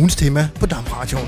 ugens tema på DAB-radioen.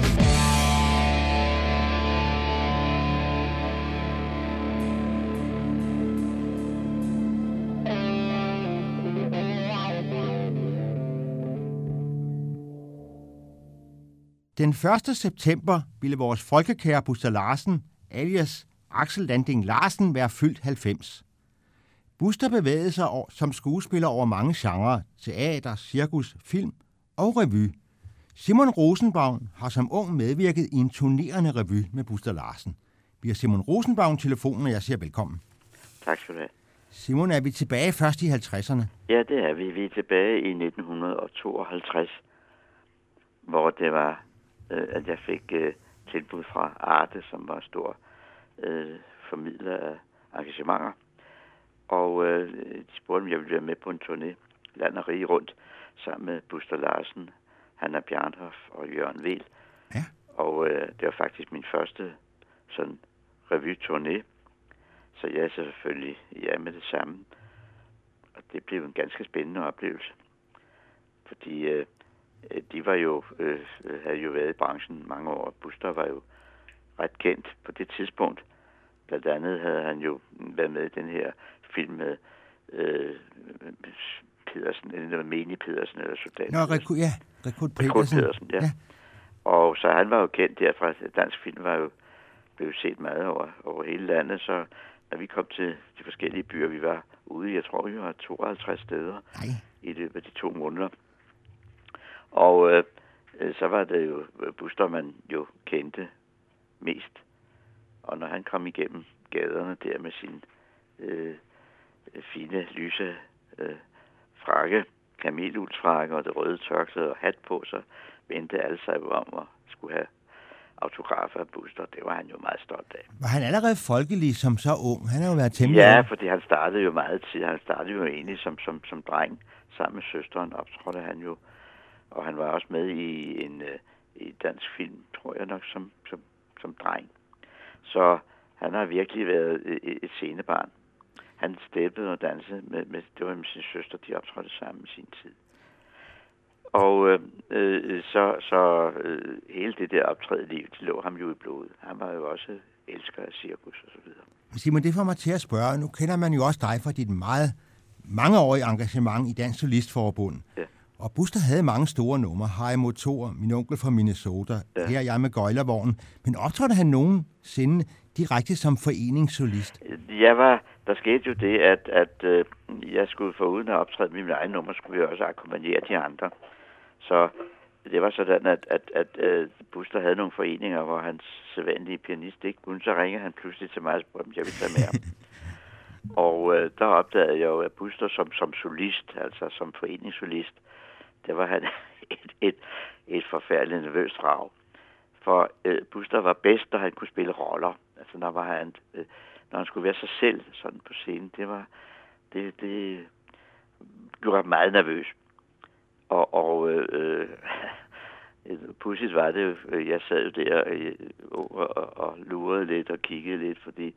Den 1. september ville vores folkekære Buster Larsen, alias Axel Landing Larsen, være fyldt 90. Buster bevægede sig som skuespiller over mange genrer, teater, cirkus, film og revy. Simon Rosenbaum har som ung medvirket i en turnerende revy med Buster Larsen. Vi har Simon Rosenbaum telefonen, og jeg siger velkommen. Tak skal du have. Simon, er vi tilbage først i 50'erne? Ja, det er vi. Vi er tilbage i 1952, hvor det var, at jeg fik tilbud fra Arte, som var stor formidler af engagementer. Og de spurgte, om jeg ville være med på en turné land og rige rundt, sammen med Buster Larsen, Hanna Bjarnhof og Jørgen Weel. Ja. Og det var faktisk min første sådan revy-turné, så jeg er selvfølgelig med det samme. Og det blev en ganske spændende oplevelse, fordi de var jo, havde jo været i branchen mange år. Buster var jo ret kendt på det tidspunkt. Blandt andet havde han jo været med i den her film med Pedersen, eller Meni Pedersen, eller Soldat. Rekrut Pedersen. Ja. Og så han var jo kendt derfra. Dansk film var jo blev set meget over hele landet, så når vi kom til de forskellige byer, vi var ude, jeg tror, vi var 52 steder i løbet af de 2 måneder. Og så var det jo Buster, man jo kendte mest. Og når han kom igennem gaderne der med sin fine, lyse frakke, kameluldsfrakke og det røde tørklæde og hat på, så vendte alle sig om og skulle have autografer af Buster. Det var han jo meget stolt af. Var han allerede folkelig som så ung? Han har jo været temmelig Ja, ung. fordi han startede jo meget tid. Han startede jo egentlig som dreng. Sammen med søsteren optrådte han jo. Og han var også med i en dansk film, tror jeg nok, som dreng. Så han har virkelig været et scenebarn. Han steppede og dansede det var med sin søster, de optrådte sammen i sin tid. Og så hele det der optrædende liv, det lå ham jo i blodet. Han var jo også elsker af cirkus og så videre. Simon, det får mig til at spørge. Nu kender man jo også dig fra dit meget mangeårige engagement i Dansk Solistforbund. Ja. Og Buster havde mange store numre. Hej Motor, Min onkel fra Minnesota, Ja. Her er jeg med gøjlervognen. Men optrådte han nogensinde direkte som foreningssolist? Der skete jo det, at jeg skulle foruden at optræde med min egen nummer, skulle jeg også akkompagnere de andre. Så det var sådan, at Buster havde nogle foreninger, hvor hans sædvanlige pianist ikke kunne. Så ringede han pludselig til mig og spurgte, om jeg ville tage med ham. Og der opdagede jeg jo, at Buster som solist, altså som foreningssolist, der var han et forfærdeligt nervøst rag. For Buster var bedst, når han kunne spille roller. Altså når han skulle være sig selv sådan på scenen, det gjorde mig meget nervøs. Og pudsigt var det jo, jeg sad jo der og lurede lidt og kiggede lidt, fordi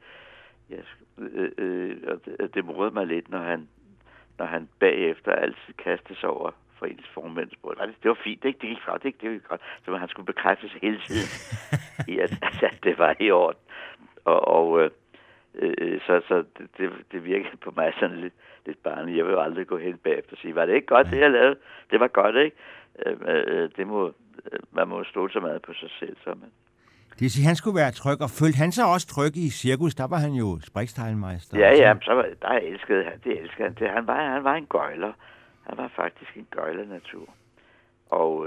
det morede mig lidt, når han bagefter altid kastede sig over foreningsformændens bord. Det var fint, ikke? Det gik godt, ikke? Det gik godt. Så han skulle bekræfte sig hele tiden i, at det var i orden. Så det virkede på mig sådan lidt barnligt. Jeg vil jo aldrig gå hen bagefter og sige, var det ikke godt, det jeg lavede? Det var godt, ikke? Man må stole så meget på sig selv. Det vil sige, han skulle være tryg, og følte han sig også tryg i cirkus? Der var han jo Spriksteinmeister. Ja, der elskede han. Det elskede han. Han var en gøjler. Han var faktisk en gøjlernatur. Og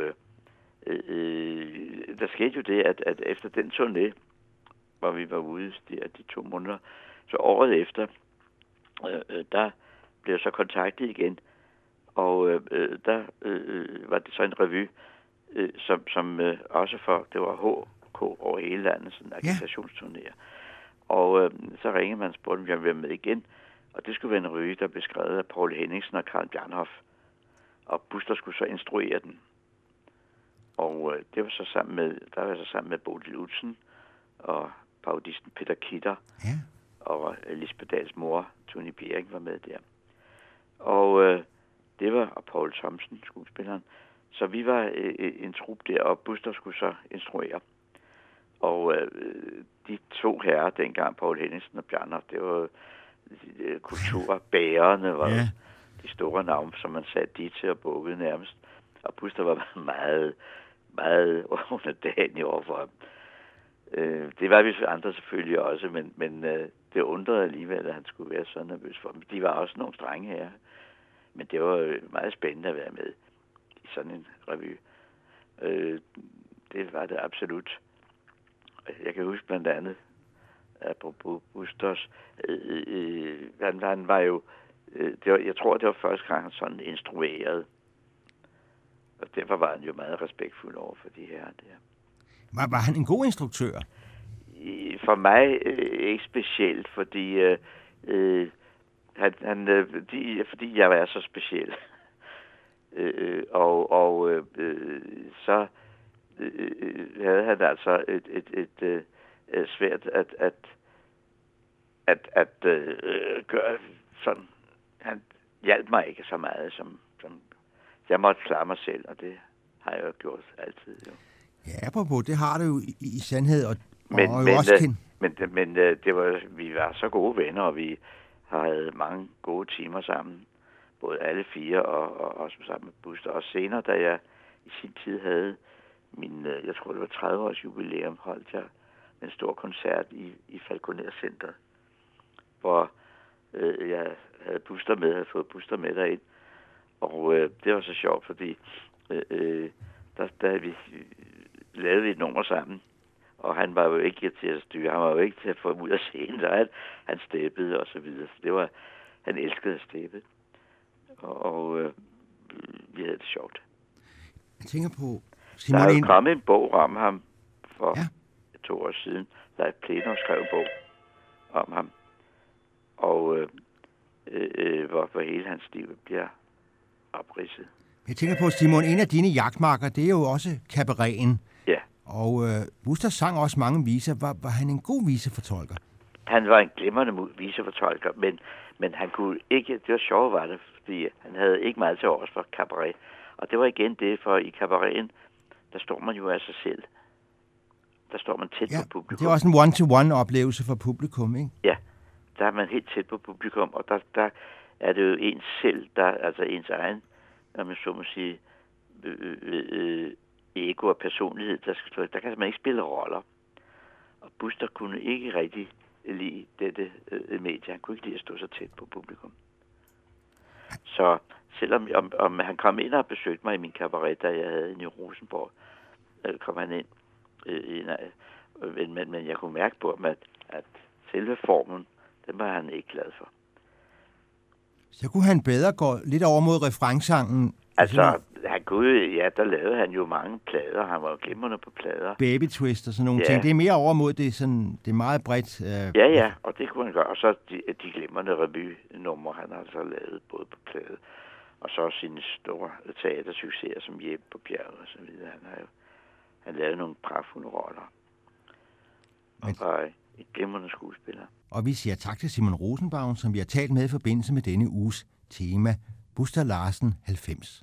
der skete jo det, at efter den turné, hvor vi var ude de 2 måneder, så året efter, der blev jeg så kontaktet igen, og der var det så en revy, som også det var HK over hele landet, sådan en agitationsturnéer. Og så ringede man og spurgte, om jeg ville være med igen, og det skulle være en revy, der blev skrevet af Poul Henningsen og Karl Bjarnhof, og Buster skulle så instruere den. Og det var så sammen med Bodil Utzen og parodisten Peter Kitter, og Lisbeth Dahls mor, Tony Bjerring, var med der. Og det var, og Paul Thomsen, skuespilleren, Så vi var en trup der, og Buster skulle så instruere. Og de to herrer dengang, Poul Henningsen og Bjarner, det var kulturbærerne, var de store navne, som man satte de til at bukke nærmest. Og Buster var meget, meget underdanig overfor ham. Det var vi andre selvfølgelig også, men det undrede alligevel, at han skulle være så nervøs for dem. De var også nogle strenge herrer. Men det var meget spændende at være med i sådan en revy. Det var det absolut. Jeg kan huske blandt andet, apropos Busters, han var jo, jeg tror, det var første gang, han sådan instrueret. Og derfor var han jo meget respektfuld over for de her der. Var han en god instruktør? For mig ikke specielt, fordi fordi jeg var så speciel. Så havde han altså et svært at gøre sådan. Han hjalp mig ikke så meget, som jeg måtte klare mig selv, og det har jeg jo gjort altid. Jo. Ja, apropos, det har du jo i sandhed, og men det var, vi var så gode venner, og vi havde mange gode timer sammen, både alle fire og også sammen med Buster. Og senere, da jeg i sin tid havde jeg tror det var 30-års jubilæum, holdt jeg en stor koncert i Falconer Center, hvor jeg havde Buster med, havde fået Buster med derind. Og det var så sjovt, fordi der lavede vi et nummer sammen, og han var jo ikke til at styre, han var jo ikke til at få ud af scenen, så han steppede og så videre. Så det var, han elskede at steppe. Og vi havde det sjovt. Jeg tænker på der er jo kommet en bog om ham for 2 år siden. Leif Plenum skrev en bog om ham. Og hvor hele hans liv bliver opridset. Jeg tænker på, Simon, en af dine jagtmarker, det er jo også kabareten. Ja. Og Buster sang også mange viser. Var han en god visefortolker? Han var en glimrende visefortolker, men han kunne ikke, det var sjovt var det, fordi han havde ikke meget til års for kabaret. Og det var igen det, for i kabareten, der står man jo af sig selv. Der står man tæt på publikum. Det er også en one-to-one oplevelse for publikum, ikke? Ja, der er man helt tæt på publikum, og der er det jo ens selv, altså ens egen, når man så må sige, ego og personlighed, der kan man ikke spille roller. Og Buster kunne ikke rigtig lide dette medie. Han kunne ikke lide at stå så tæt på publikum. Så selvom om han kom ind og besøgte mig i min kabaret, da jeg havde i Rosenborg, kom han ind. Men jeg kunne mærke på ham, at selve formen, den var han ikke glad for. Så kunne han bedre gå lidt over mod refrænsangen? Altså, han kunne, der lavede han jo mange plader. Han var jo glimrende på plader. Baby Twist og sådan nogle ting. Det er mere over mod det, sådan, det er meget bredt. Ja, og det kunne han gøre. Og så de glimrende revynumre, han har altså lavet både på plade, og så sine store teatersucceser som Jeppe på bjerget og så videre. Han lavede nogle pragtfulde roller. Og var en glimrende skuespiller. Og vi siger tak til Simon Rosenbaum, som vi har talt med i forbindelse med denne uges tema, Buster Larsen 90.